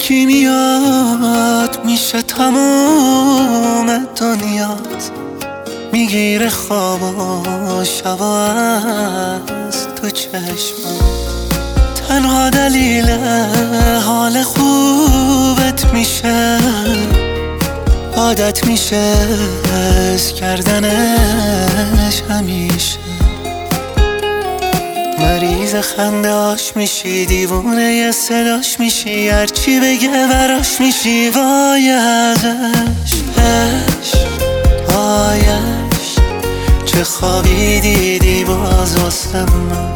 یکی میاد میشه تموم دنیات، میگیره خواب و شبا از تو چشمم. تنها دلیل حال خوبت میشه، عادت میشه حس کردنش همیشه. مریض خنده هاش میشی، دیوونه ی صداش میشی، هرچی بگه براش میشی. وای ازش وایش، چه خوابی دیدی باز واسه من.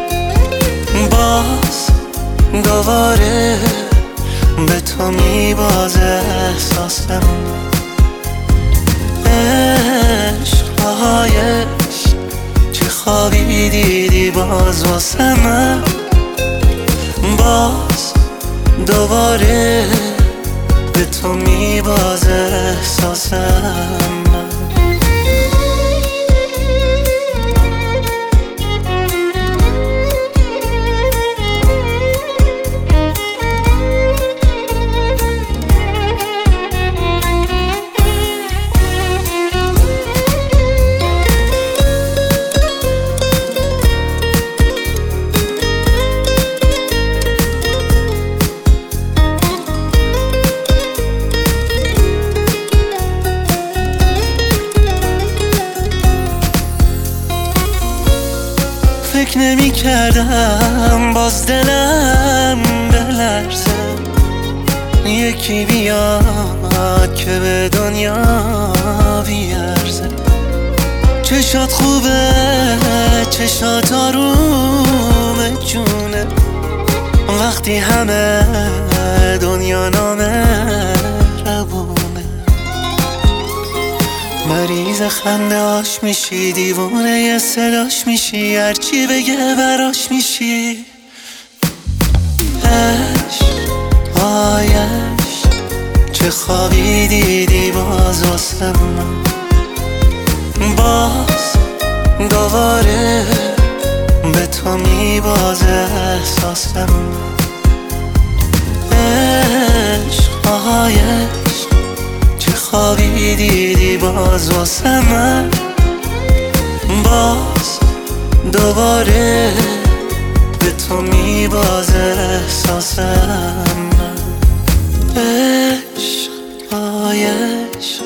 باز دوباره به تو میبازه احساس من. عشق چه خوابی دیدی باز واسه من. باز دوباره به تو میبازه احساس من. فکر نمی کردم باز دلم بلرزه، یکی بیاد که به دنیا بیارزه. چشات خوبه، چشات آروم جونه، وقتی همه دنیا نامه ربونه. مریض خنده هاش میشی، دیوونه ی صداش میشی، هرچی بگه براش میشی. وایش چه خوابی دیدی باز واسه من. باز دوباره به تو میبازه احساس من. عشق چه خوابی دیدی باز واسه من. باز دوباره به تو میبازه احساس من. عشق عشق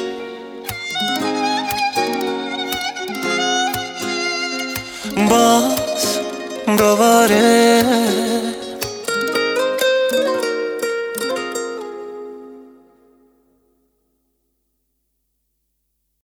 باز دوباره